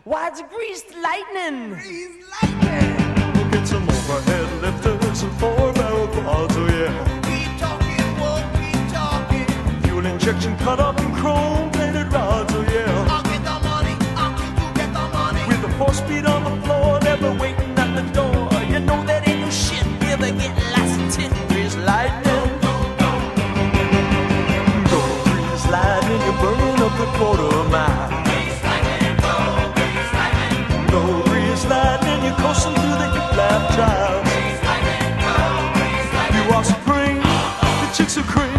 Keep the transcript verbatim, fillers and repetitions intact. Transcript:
Why, it's greased lightning. Greased lightning. We'll get some overhead lifters and four-barrel quads, oh yeah. Keep talking, won't keep talking. Fuel injection cut up in chrome-plated rods, oh yeah. I'll get the money, I'll keep you get the money. With the four-speed on the floor, never waiting at the door. You know that ain't no shit, never getting licensed. Greased lightning. Go, greased lightning, you're burning up the quarter mile. Greased lightning, go, greased lightning. Go, greased lightning, you're coasting through the hip-lap drive. Greased lightning, go, greased lightning. You are supreme, the chicks are cream.